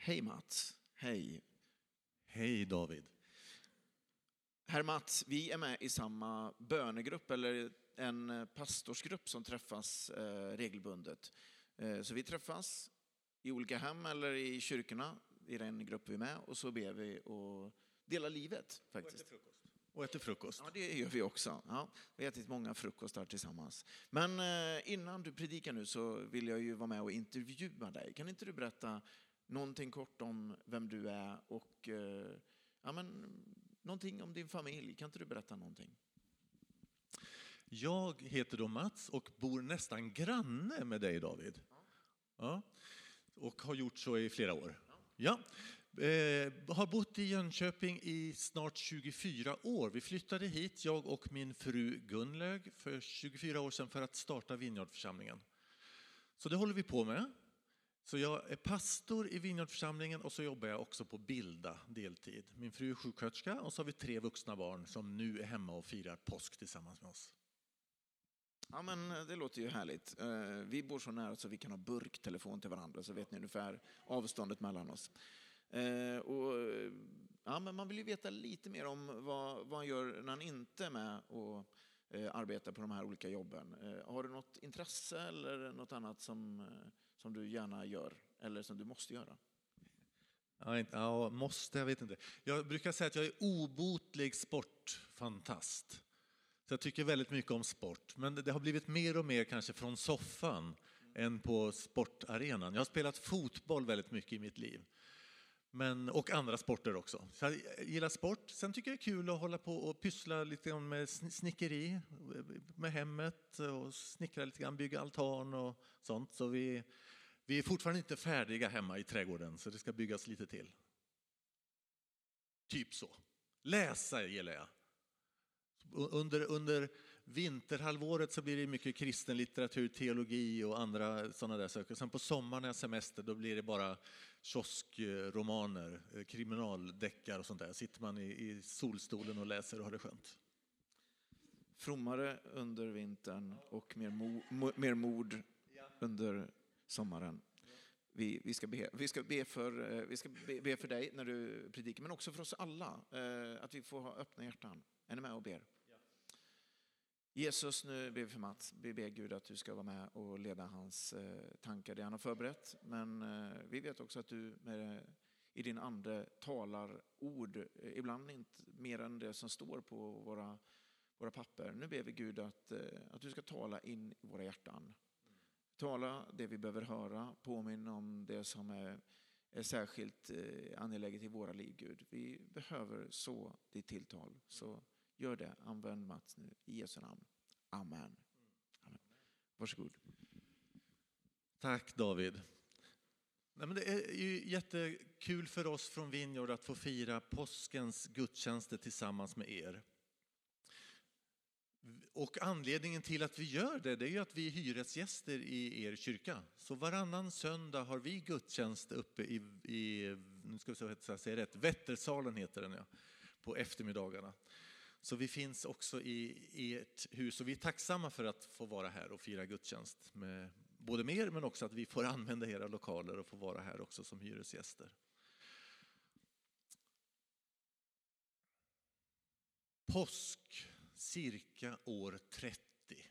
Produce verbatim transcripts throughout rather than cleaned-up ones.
Hej Mats. Hej. Hej David. Herr Mats, vi är med i samma bönegrupp eller en pastorsgrupp som träffas eh, regelbundet. Eh, så vi träffas i olika hem eller i kyrkorna i den grupp vi är med och så ber vi och delar livet faktiskt. Och äter frukost. Och äter frukost. Ja, det gör vi också. Ja, vi har ätit många frukostar tillsammans. Men eh, innan du predikar nu så vill jag ju vara med och intervjua dig. Kan inte du berätta någonting kort om vem du är och eh, ja, men, någonting om din familj? Kan inte du berätta någonting? Jag heter då Mats och bor nästan granne med dig David. Ja. Och har gjort så i flera år. Ja. Eh, har bott i Jönköping i snart tjugofyra år. Vi flyttade hit, jag och min fru Gunlög, för tjugofyra år sedan för att starta Vinjardförsamlingen. Så det håller vi på med. Så jag är pastor i Vinjardförsamlingen och så jobbar jag också på Bilda deltid. Min fru är sjuksköterska och så har vi tre vuxna barn som nu är hemma och firar påsk tillsammans med oss. Ja, men det låter ju härligt. Vi bor så nära så vi kan ha burktelefon till varandra, så vet ni ungefär avståndet mellan oss. Och, ja, men man vill ju veta lite mer om vad, vad han gör när han inte är med och arbetar på de här olika jobben. Har du något intresse eller något annat som, som du gärna gör eller som du måste göra? Ja, ja, måste, jag vet inte. Jag brukar säga att jag är obotlig sportfantast. Så jag tycker väldigt mycket om sport. Men det har blivit mer och mer kanske från soffan mm. än på sportarenan. Jag har spelat fotboll väldigt mycket i mitt liv. Men, och andra sporter också. Så jag gillar sport. Sen tycker jag det är kul att hålla på och pyssla lite med snickeri med hemmet. Och snickra lite grann, bygga altan och sånt. Så vi, vi är fortfarande inte färdiga hemma i trädgården. Så det ska byggas lite till. Typ så. Läsa gillar jag. Under, under vinterhalvåret så blir det mycket kristen litteratur, teologi och andra sådana där saker. Sen på sommaren när semester då blir det bara kioskromaner, kriminaldeckar och sånt där. Sitter man i, i solstolen och läser och har det skönt. Frommare under vintern och mer, mo, mo, mer mod under sommaren. Vi, vi ska, be, vi ska, be, för, vi ska be, be för dig när du predikar, men också för oss alla. Att vi får ha öppna hjärtan. Är ni med och ber? Ja. Jesus, nu ber vi för Mats. Vi ber Gud att du ska vara med och leda hans eh, tankar, det han har förberett. Men eh, vi vet också att du med, i din ande talar ord. Eh, ibland inte mer än det som står på våra, våra papper. Nu ber vi Gud att, eh, att du ska tala in i våra hjärtan. Tala det vi behöver höra. Påminn om det som är, är särskilt eh, angeläget i våra liv, Gud. Vi behöver så ditt tilltal. Så gör det. Använd Mats nu i Jesu namn. Amen. Amen. Varsågod. Tack David. Nej, men det är ju jättekul för oss från Vinjard att få fira påskens gudstjänster tillsammans med er. Och anledningen till att vi gör det, det är ju att vi är hyresgäster i er kyrka. Så varannan söndag har vi gudstjänst uppe i, i nu ska vi säga rätt, Vättersalen heter den, ja, på eftermiddagarna. Så vi finns också i ert hus och vi är tacksamma för att få vara här och fira gudstjänst med både med er men också att vi får använda era lokaler och få vara här också som hyresgäster. Påsk, cirka år trettio.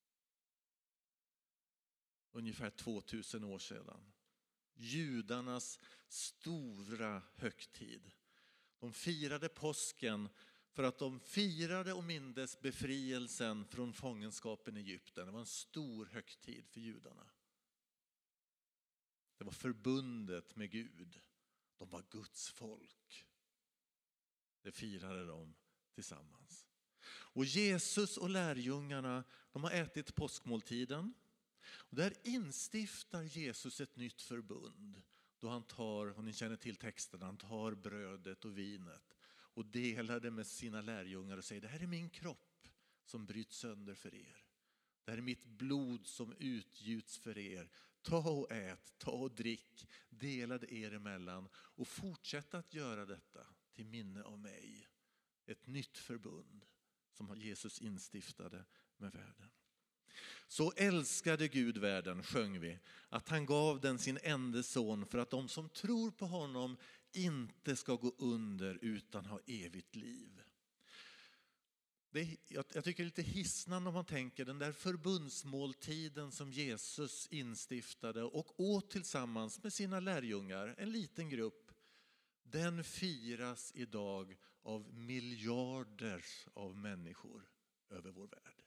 Ungefär tvåtusen år sedan. Judarnas stora högtid. De firade påsken för att de firade och mindes befrielsen från fångenskapen i Egypten. Det var en stor högtid för judarna. Det var förbundet med Gud. De var Guds folk. Det firade de tillsammans. Och Jesus och lärjungarna, de har ätit påskmåltiden. Och där instiftar Jesus ett nytt förbund. Då han tar, och ni känner till texten, han tar brödet och vinet och delar det med sina lärjungar och säger: det här är min kropp som bryts sönder för er. Det här är mitt blod som utgjuts för er. Ta och ät, ta och drick, dela det er emellan och fortsätta att göra detta till minne av mig. Ett nytt förbund som Jesus instiftade med världen. Så älskade Gud världen, sjöng vi, att han gav den sin enda son för att de som tror på honom inte ska gå under utan ha evigt liv. Det är, jag, jag tycker det är lite hisnande om man tänker den där förbundsmåltiden som Jesus instiftade och åt tillsammans med sina lärjungar, en liten grupp. Den firas idag av miljarder av människor över vår värld.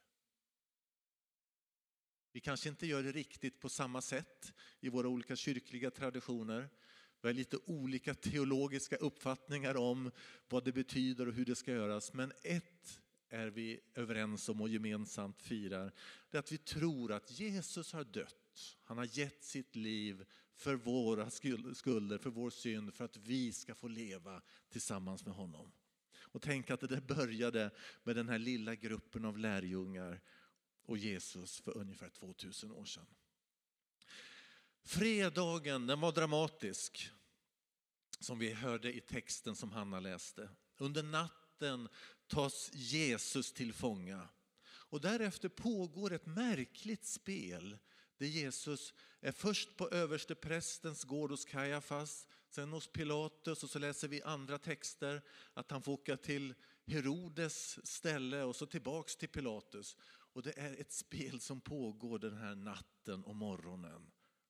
Vi kanske inte gör det riktigt på samma sätt i våra olika kyrkliga traditioner. Vi har lite olika teologiska uppfattningar om vad det betyder och hur det ska göras. Men ett är vi överens om och gemensamt firar. Det är att vi tror att Jesus har dött. Han har gett sitt liv för våra skulder, för vår synd, för att vi ska få leva tillsammans med honom. Och tänk att det där började med den här lilla gruppen av lärjungar och Jesus för ungefär tvåtusen år sedan. Fredagen, den var dramatisk, som vi hörde i texten som Hanna läste. Under natten tas Jesus till fånga. Och därefter pågår ett märkligt spel där Jesus är först på översteprästens gård hos Kajafas, sen hos Pilatus, och så läser vi andra texter att han får åka till Herodes ställe och så tillbaks till Pilatus. Och det är ett spel som pågår den här natten och morgonen.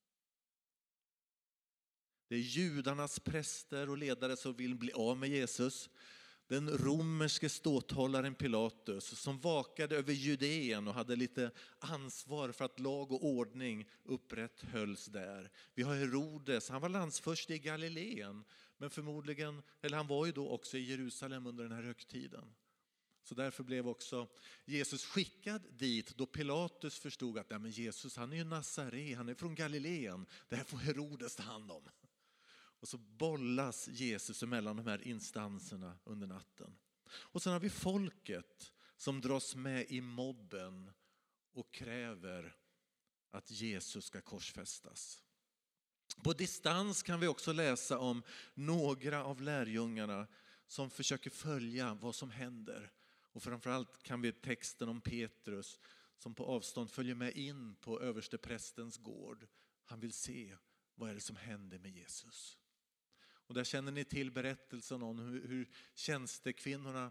Det är judarnas präster och ledare som vill bli av med Jesus. Den romerske ståthållaren Pilatus som vakade över Judeen och hade lite ansvar för att lag och ordning upprätthölls där. Vi har Herodes, han var landsförste i Galileen, men förmodligen, eller han var ju då också i Jerusalem under den här högtiden. Så därför blev också Jesus skickad dit då Pilatus förstod att ja, men Jesus, han är ju Nazare, han är från Galileen. Det här får Herodes ta hand om. Och så bollas Jesus mellan de här instanserna under natten. Och sen har vi folket som dras med i mobben och kräver att Jesus ska korsfästas. På distans kan vi också läsa om några av lärjungarna som försöker följa vad som händer. Och framförallt kan vi texten om Petrus som på avstånd följer med in på översteprästens gård. Han vill se vad är det som händer med Jesus. Och där känner ni till berättelsen om hur, hur tjänstekvinnorna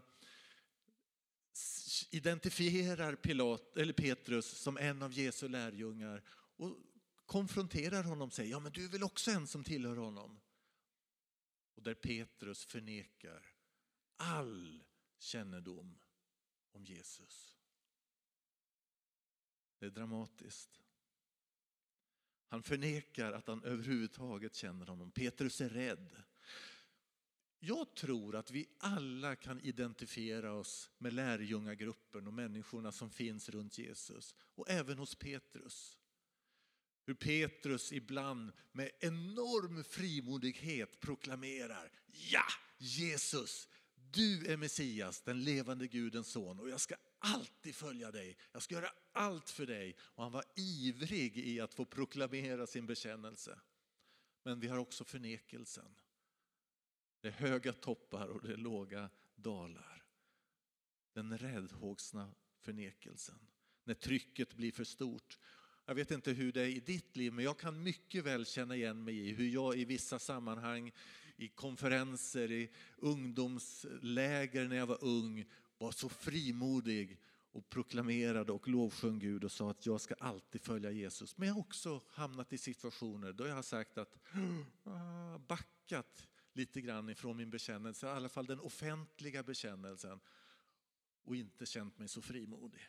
identifierar Pilat, eller Petrus som en av Jesu lärjungar och konfronterar honom och säger, ja men du är väl också en som tillhör honom. Och där Petrus förnekar all kännedom om Jesus. Det är dramatiskt. Han förnekar att han överhuvudtaget känner honom. Petrus är rädd. Jag tror att vi alla kan identifiera oss med lärjungagruppen och människorna som finns runt Jesus. Och även hos Petrus. Hur Petrus ibland med enorm frimodighet proklamerar: ja, Jesus, du är Messias, den levande Gudens son, och jag ska alltid följa dig. Jag ska göra allt för dig. Och han var ivrig i att få proklamera sin bekännelse. Men vi har också förnekelsen. Det är höga toppar och det är låga dalar. Den räddhågsna förnekelsen. När trycket blir för stort. Jag vet inte hur det är i ditt liv, men jag kan mycket väl känna igen mig i hur jag i vissa sammanhang, i konferenser, i ungdomsläger när jag var ung, var så frimodig och proklamerade och lovsjöng Gud och sa att jag ska alltid följa Jesus. Men jag har också hamnat i situationer då jag har sagt att ah, backat lite grann ifrån min bekännelse, i alla fall den offentliga bekännelsen, och inte känt mig så frimodig.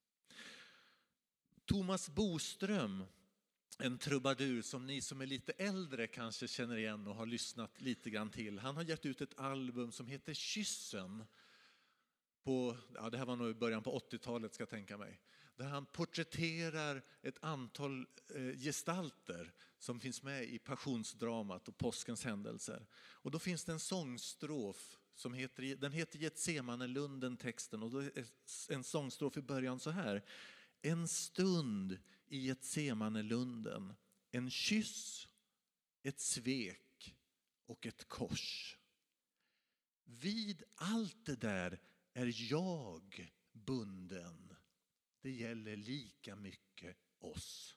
Thomas Boström, en trubadur som ni som är lite äldre kanske känner igen och har lyssnat lite grann till. Han har gett ut ett album som heter Kyssen. På, ja, det här var nog i början på åttiotalet ska jag tänka mig. Där han porträtterar ett antal eh, gestalter som finns med i passionsdramat och påskens händelser. Och då finns det en sångstrof som heter, den heter Getsemanelunden, texten. Och då är en sångstrof i början så här. En stund i Getsemanelunden, en kyss, ett svek och ett kors. Vid allt det där är jag bunden. det gäller lika mycket oss.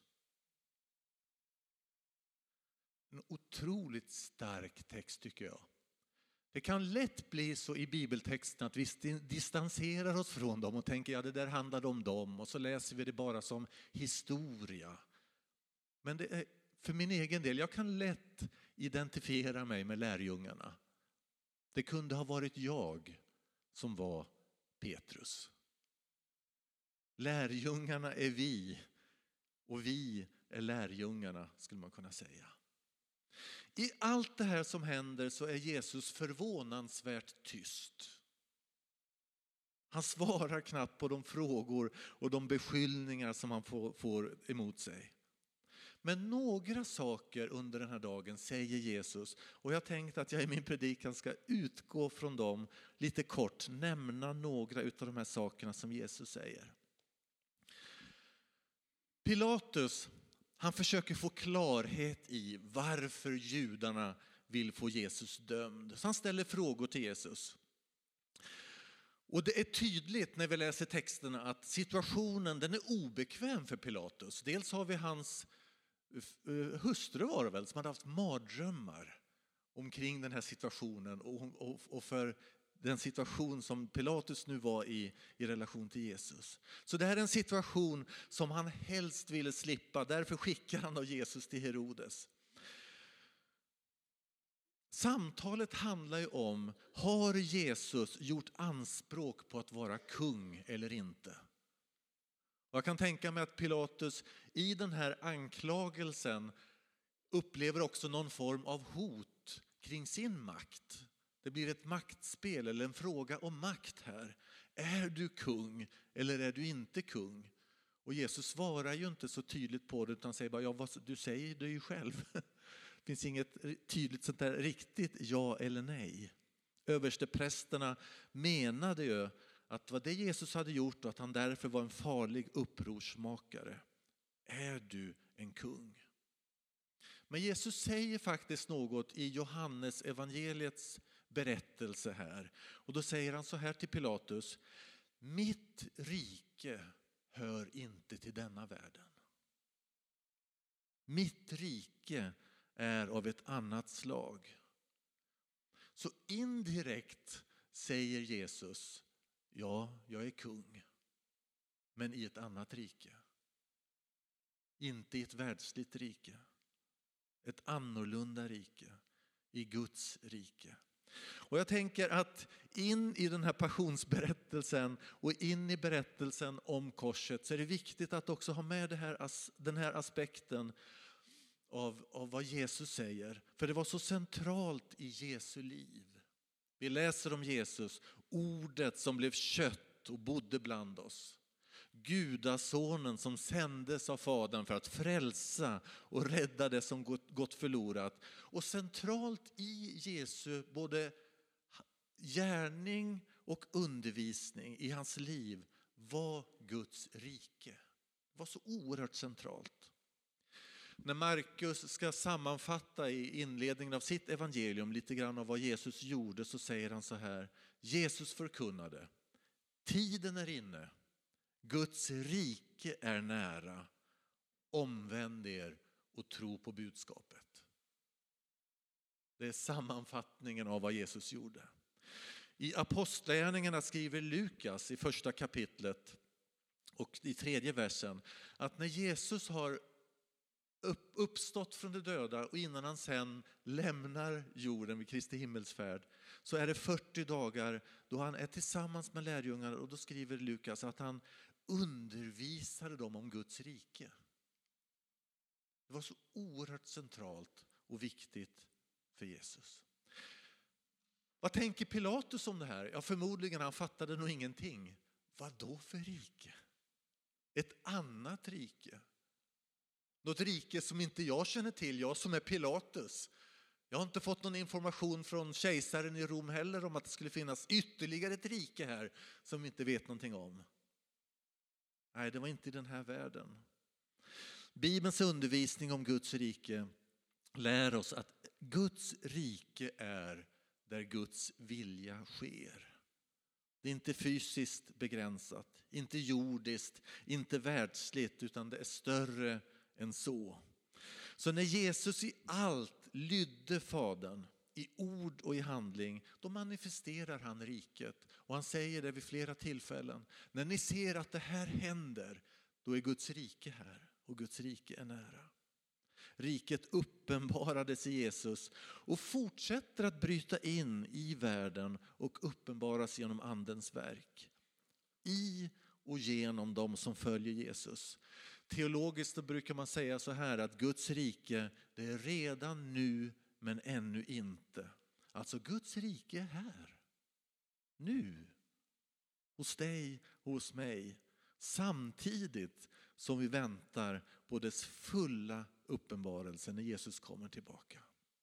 En otroligt stark text tycker jag. Det kan lätt bli så i bibeltexten att vi distanserar oss från dem och tänker ja, det där handlar om dem, och så läser vi det bara som historia. Men det är, för min egen del, jag kan lätt identifiera mig med lärjungarna. Det kunde ha varit jag som var Petrus. Lärjungarna är vi och vi är lärjungarna, skulle man kunna säga. I allt det här som händer så är Jesus förvånansvärt tyst. Han svarar knappt på de frågor och de beskyllningar som han får, får emot sig. Men några saker under den här dagen säger Jesus, och jag tänkte att jag i min predikan ska utgå från dem lite kort, nämna några av de här sakerna som Jesus säger. Pilatus, han försöker få klarhet i varför judarna vill få Jesus dömd. Så han ställer frågor till Jesus. Och det är tydligt när vi läser texterna att situationen, den är obekväm för Pilatus. Dels har vi hans hustru var det väl, som hade haft mardrömmar omkring den här situationen och, och, och för den situation som Pilatus nu var i i relation till Jesus. Så det här är en situation som han helst ville slippa, därför skickar han av Jesus till Herodes. Samtalet handlar ju om, har Jesus gjort anspråk på att vara kung eller inte? Jag kan tänka mig att Pilatus i den här anklagelsen upplever också någon form av hot kring sin makt. Det blir ett maktspel eller en fråga om makt här. Är du kung eller är du inte kung? Och Jesus svarar ju inte så tydligt på det, utan säger bara, ja, vad du säger det ju själv. Det finns inget tydligt sånt där riktigt ja eller nej. Översteprästerna menade ju att vad det Jesus hade gjort och att han därför var en farlig upprorsmakare. Är du en kung? Men Jesus säger faktiskt något i Johannes evangeliets berättelse här. Och då säger han så här till Pilatus: mitt rike hör inte till denna världen. Mitt rike är av ett annat slag. Så indirekt säger Jesus, ja, jag är kung, men i ett annat rike. Inte i ett världsligt rike. Ett annorlunda rike. I Guds rike. Och jag tänker att in i den här passionsberättelsen och in i berättelsen om korset så är det viktigt att också ha med det här, den här aspekten av, av vad Jesus säger. För det var så centralt i Jesu liv. Vi läser om Jesus, ordet som blev kött och bodde bland oss. Gudasonen som sändes av Fadern för att frälsa och rädda det som gått, gått förlorat. Och centralt i Jesu både gärning och undervisning i hans liv var Guds rike. Det var så oerhört centralt. När Markus ska sammanfatta i inledningen av sitt evangelium lite grann av vad Jesus gjorde, så säger han så här: Jesus förkunnade, tiden är inne, Guds rike är nära, omvänd er och tro på budskapet. Det är sammanfattningen av vad Jesus gjorde. I Apostlagärningarna skriver Lukas i första kapitlet och i tredje versen att när Jesus har uppstått från de döda och innan han sen lämnar jorden vid Kristi himmelsfärd, så är det fyrtio dagar då han är tillsammans med lärjungarna, och då skriver Lukas att han undervisade dem om Guds rike. Det var så oerhört centralt och viktigt för Jesus. Vad tänker Pilatus om det här? Ja, förmodligen han fattade nog ingenting. Vad då för rike? Ett annat rike. Något rike som inte jag känner till, jag som är Pilatus. Jag har inte fått någon information från kejsaren i Rom heller om att det skulle finnas ytterligare ett rike här som vi inte vet någonting om. Nej, det var inte i den här världen. Bibelns undervisning om Guds rike lär oss att Guds rike är där Guds vilja sker. Det är inte fysiskt begränsat, inte jordiskt, inte världsligt, utan det är större än så. Så när Jesus i allt lydde Fadern, i ord och i handling, då manifesterar han riket. Och han säger det vid flera tillfällen. När ni ser att det här händer, då är Guds rike här och Guds rike är nära. Riket uppenbarades i Jesus och fortsätter att bryta in i världen och uppenbaras genom andens verk. I och genom dem som följer Jesus. Teologiskt brukar man säga så här att Guds rike, det är redan nu men ännu inte. Alltså Guds rike är här. Nu. Hos dig och hos mig. Samtidigt som vi väntar på dess fulla uppenbarelse när Jesus kommer tillbaka.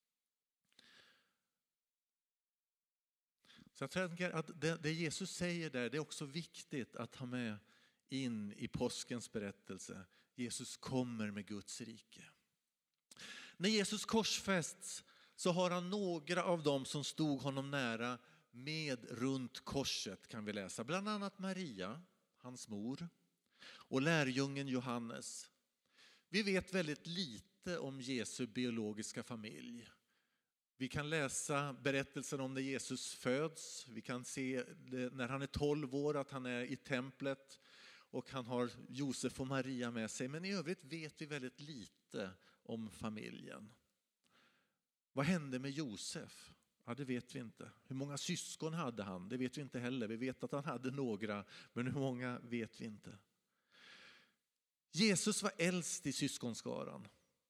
Så jag tänker att det, det Jesus säger där, det är också viktigt att ha med in i påskens berättelse. Jesus kommer med Guds rike. När Jesus korsfästs så har han några av dem som stod honom nära med runt korset, kan vi läsa. Bland annat Maria, hans mor, och lärjungen Johannes. Vi vet väldigt lite om Jesu biologiska familj. Vi kan läsa berättelsen om när Jesus föds. Vi kan se när han är tolv år att han är i templet och han har Josef och Maria med sig. Men i övrigt vet vi väldigt lite om familjen. Vad hände med Josef? Ja, det vet vi inte. Hur många syskon hade han? Det vet vi inte heller. Vi vet att han hade några, men hur många vet vi inte. Jesus var äldst i syskonskaran.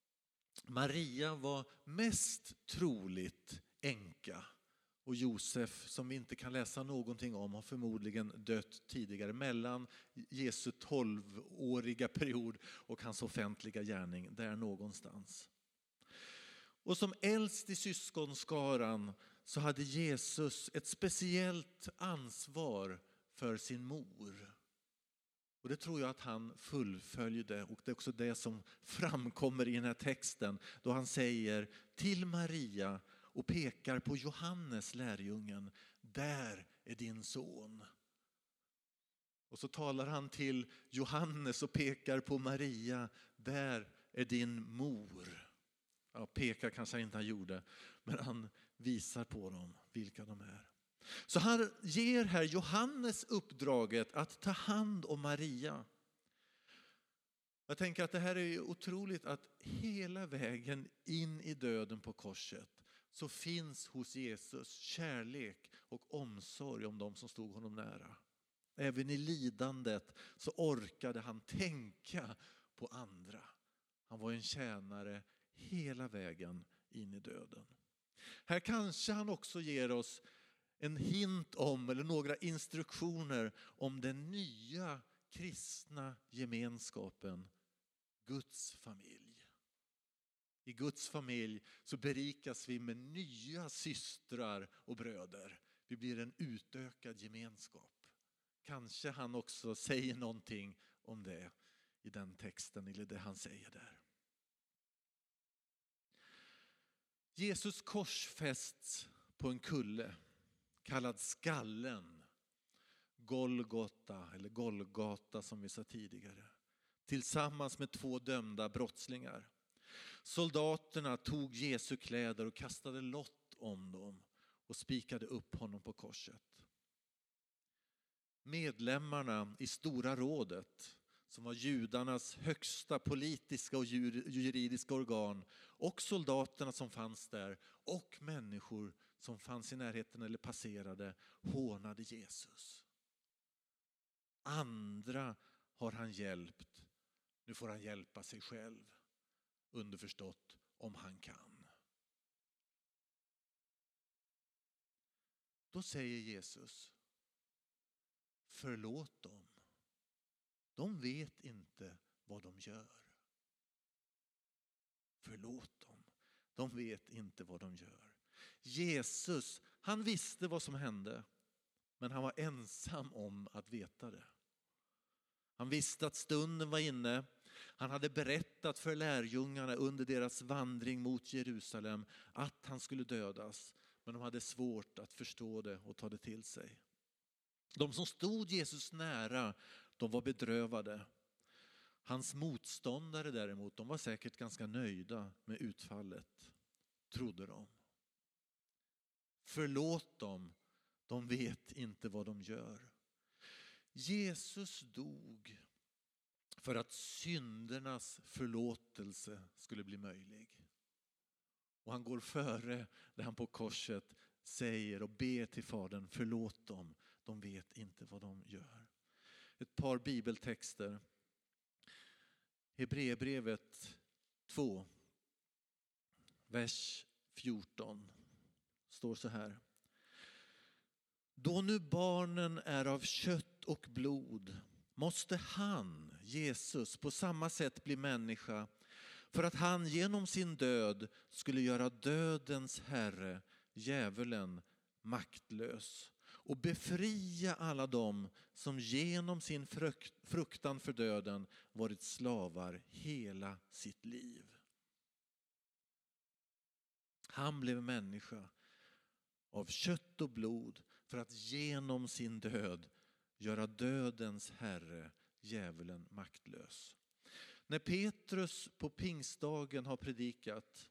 Maria var mest troligt änka. Och Josef, som vi inte kan läsa någonting om, har förmodligen dött tidigare. Mellan Jesu tolvåriga period och hans offentliga gärning. Där någonstans. Och som äldst i syskonskaran så hade Jesus ett speciellt ansvar för sin mor. Och det tror jag att han fullföljde, och det är också det som framkommer i den här texten då han säger till Maria och pekar på Johannes, lärjungen, där är din son. Och så talar han till Johannes och pekar på Maria, där är din mor. Ja, pekar kanske inte han gjorde, men han visar på dem vilka de är. Så han ger här Johannes uppdraget att ta hand om Maria. Jag tänker att det här är otroligt, att hela vägen in i döden på korset så finns hos Jesus kärlek och omsorg om de som stod honom nära. Även i lidandet så orkade han tänka på andra. Han var en tjänare hela vägen in i döden. Här kanske han också ger oss en hint om, eller några instruktioner om den nya kristna gemenskapen, Guds familj. I Guds familj så berikas vi med nya systrar och bröder. Vi blir en utökad gemenskap. Kanske han också säger någonting om det i den texten, eller det han säger där. Jesus korsfästs på en kulle kallad Skallen, Golgota eller Golgata som vi sa tidigare, tillsammans med två dömda brottslingar. Soldaterna tog Jesu kläder och kastade lott om dem och spikade upp honom på korset. Medlemmarna i Stora rådet, som var judarnas högsta politiska och juridiska organ, och soldaterna som fanns där och människor som fanns i närheten eller passerade, hånade Jesus. Andra har han hjälpt, nu får han hjälpa sig själv. Underförstått, om han kan. Då säger Jesus, förlåt dem. De vet inte vad de gör. Förlåt dem. De vet inte vad de gör. Jesus, han visste vad som hände. Men han var ensam om att veta det. Han visste att stunden var inne. Han hade berättat för lärjungarna under deras vandring mot Jerusalem att han skulle dödas. Men de hade svårt att förstå det och ta det till sig. De som stod Jesus nära, de var bedrövade. Hans motståndare däremot, de var säkert ganska nöjda med utfallet, trodde de. Förlåt dem, de vet inte vad de gör. Jesus dog för att syndernas förlåtelse skulle bli möjlig. Och han går före där han på korset säger och ber till Fadern, förlåt dem, de vet inte vad de gör. Ett par bibeltexter. Hebreerbrevet två, vers fjorton, står så här. Då nu barnen är av kött och blod måste han, Jesus, på samma sätt bli människa för att han genom sin död skulle göra dödens herre, djävulen, maktlös och befria alla dem som genom sin fruktan för döden varit slavar hela sitt liv. Han blev människa av kött och blod för att genom sin död göra dödens herre, djävulen, maktlös. När Petrus på pingstdagen har predikat,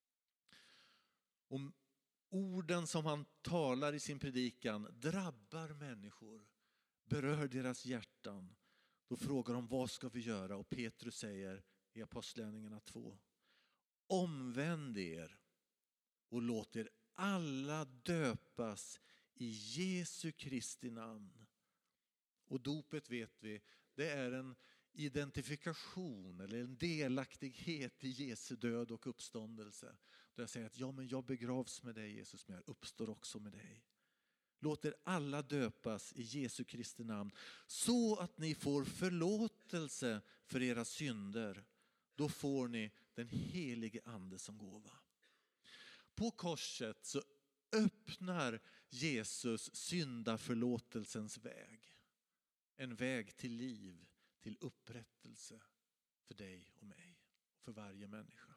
om orden som han talar i sin predikan drabbar människor, berör deras hjärtan, då frågar de vad ska vi göra? Och Petrus säger i Apostlagärningarna två, omvänd er och låt er alla döpas i Jesu Kristi namn. Och dopet vet vi, det är en identifikation eller en delaktighet i Jesu död och uppståndelse. Då jag säger att ja, men jag begravs med dig Jesus, men jag uppstår också med dig. Låt er alla döpas i Jesu Kristi namn så att ni får förlåtelse för era synder. Då får ni den helige ande som gåva. På korset så öppnar Jesus syndaförlåtelsens väg. En väg till liv, till upprättelse för dig och mig, för varje människa.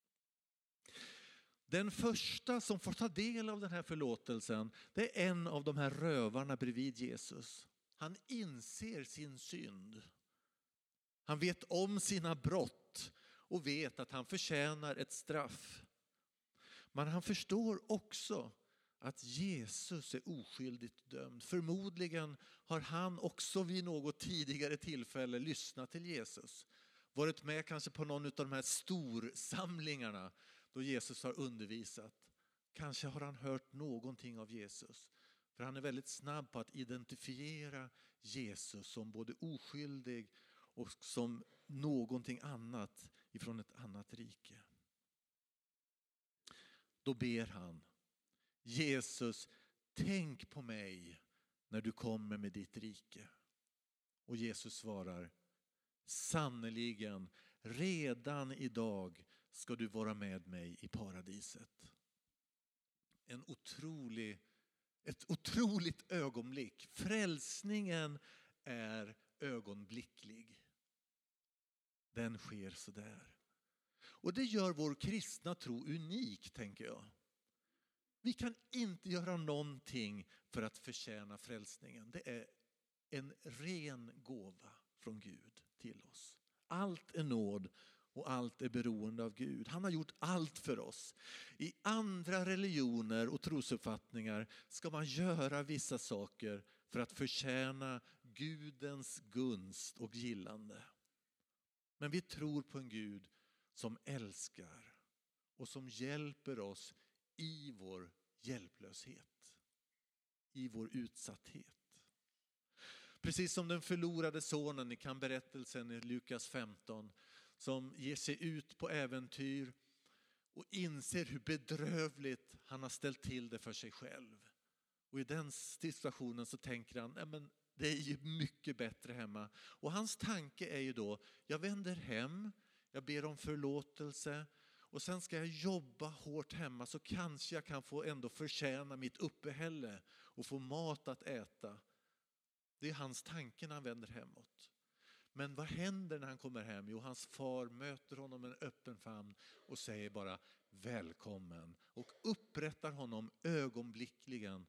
Den första som får ta del av den här förlåtelsen, det är en av de här rövarna bredvid Jesus. Han inser sin synd. Han vet om sina brott och vet att han förtjänar ett straff. Men han förstår också att Jesus är oskyldigt dömd. Förmodligen har han också vid något tidigare tillfälle lyssnat till Jesus. Varit med kanske på någon av de här storsamlingarna då Jesus har undervisat. Kanske har han hört någonting av Jesus. För han är väldigt snabb på att identifiera Jesus som både oskyldig och som någonting annat ifrån ett annat rike. Då ber han, Jesus, tänk på mig när du kommer med ditt rike. Och Jesus svarar, sannoliken, redan idag ska du vara med mig i paradiset. En otrolig, ett otroligt ögonblick. Frälsningen är ögonblicklig. Den sker så där. Och det gör vår kristna tro unik, tänker jag. Vi kan inte göra någonting för att förtjäna frälsningen. Det är en ren gåva från Gud till oss. Allt är nåd och allt är beroende av Gud. Han har gjort allt för oss. I andra religioner och trosuppfattningar ska man göra vissa saker för att förtjäna Gudens gunst och gillande. Men vi tror på en Gud som älskar och som hjälper oss i vår hjälplöshet, i vår utsatthet. Precis som den förlorade sonen i kan berättelsen i Lukas femton som ger sig ut på äventyr och inser hur bedrövligt han har ställt till det för sig själv. Och i den situationen så tänker han, nej men det är ju mycket bättre hemma. Och hans tanke är ju då, jag vänder hem, jag ber om förlåtelse och sen ska jag jobba hårt hemma så kanske jag kan få ändå förtjäna mitt uppehälle och få mat att äta. Det är hans tanke när han vänder hemåt. Men vad händer när han kommer hem? Jo, hans far möter honom med en öppen famn och säger bara välkommen och upprättar honom ögonblickligen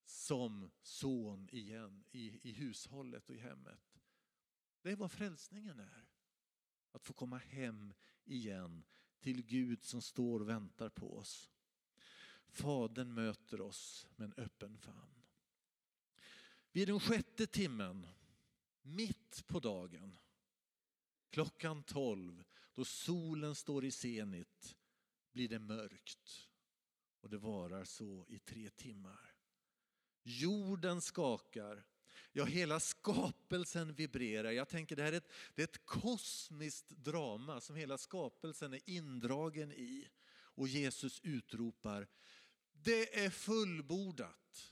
som son igen i, i hushållet och i hemmet. Det är vad frälsningen är. Att få komma hem igen till Gud som står och väntar på oss. Fadern möter oss med en öppen famn. Vid den sjätte timmen, mitt på dagen, klockan tolv, då solen står i zenit, blir det mörkt. Och det varar så i tre timmar. Jorden skakar. Ja, hela skapelsen vibrerar. Jag tänker det här är ett, det är ett kosmiskt drama som hela skapelsen är indragen i. Och Jesus utropar: det är fullbordat.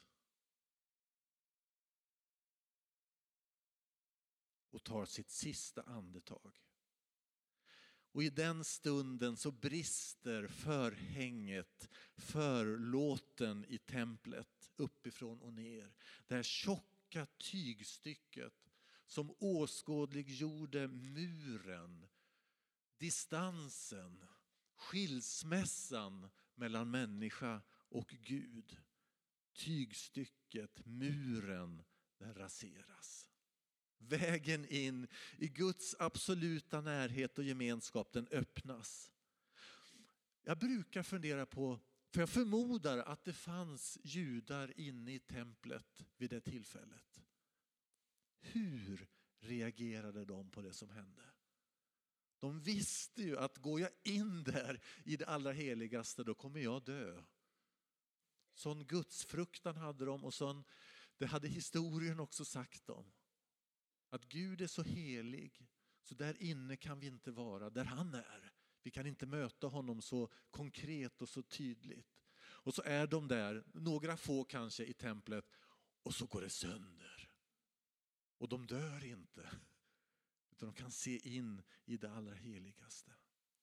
Och tar sitt sista andetag. Och i den stunden så brister förhänget, förlåten i templet uppifrån och ner. Det här tjocka tygstycket som åskådliggjorde muren, distansen, skilsmässan mellan människa och Gud. Tygstycket, muren, den raseras. Vägen in i Guds absoluta närhet och gemenskap, den öppnas. Jag brukar fundera på, för jag förmodar att det fanns judar inne i templet vid det tillfället. Hur reagerade de på det som hände? De visste ju att går jag in där i det allra heligaste, då kommer jag dö. Sån gudsfruktan hade de, och sån, det hade historien också sagt dem. Att Gud är så helig, så där inne kan vi inte vara, där han är. Vi kan inte möta honom så konkret och så tydligt. Och så är de där, några få kanske i templet, och så går det sönder. Och de dör inte, utan de kan se in i det allra heligaste.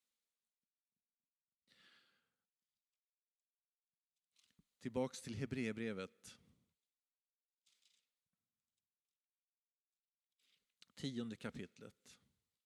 Tillbaks till Hebreerbrevet. Tionde kapitlet.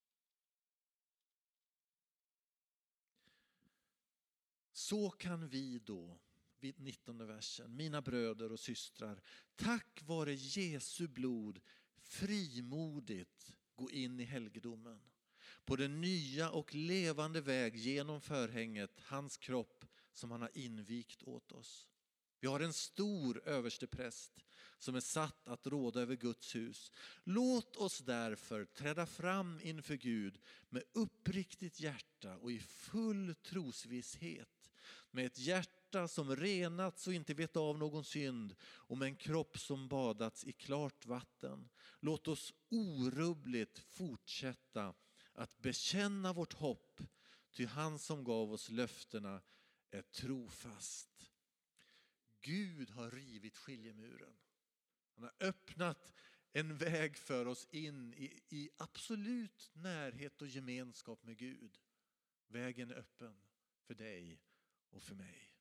Så kan vi då, vid nittonde versen, mina bröder och systrar, tack vare Jesu blod frimodigt gå in i helgedomen. På den nya och levande väg genom förhänget, hans kropp som han har invigt åt oss. Vi har en stor överstepräst som är satt att råda över Guds hus. Låt oss därför träda fram inför Gud med uppriktigt hjärta och i full trosvisshet. Med ett hjärta som renats och inte vet av någon synd, och med en kropp som badats i klart vatten. Låt oss orubbligt fortsätta att bekänna vårt hopp, ty han som gav oss löftena är trofast. Gud har rivit skiljemuren. Han har öppnat en väg för oss in i, i absolut närhet och gemenskap med Gud. Vägen är öppen för dig och för mig.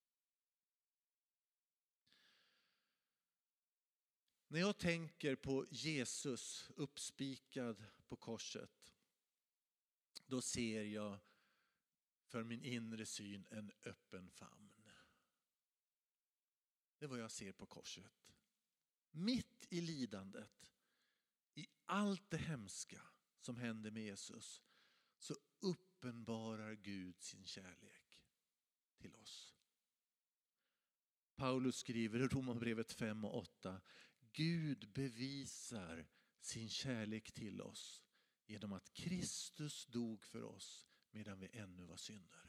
När jag tänker på Jesus uppspikad på korset, då ser jag för min inre syn en öppen famn. Det är vad jag ser på korset. Mitt i lidandet, i allt det hemska som händer med Jesus, så uppenbarar Gud sin kärlek till oss. Paulus skriver i Romarbrevet fem och åtta: Gud bevisar sin kärlek till oss genom att Kristus dog för oss medan vi ännu var syndare.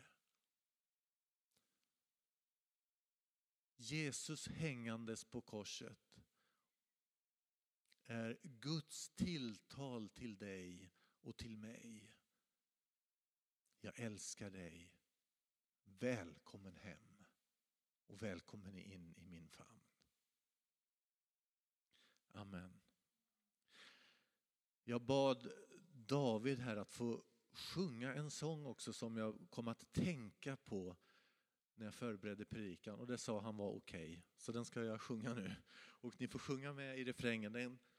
Jesus hängandes på korset är Guds tilltal till dig och till mig. Jag älskar dig. Välkommen hem och välkommen in i min famn. Amen. Jag bad David här att få sjunga en sång också som jag kom att tänka på när jag förberedde predikan, och det sa han var okej. Okay. Så den ska jag sjunga nu. Och ni får sjunga med i refrängen. Det är en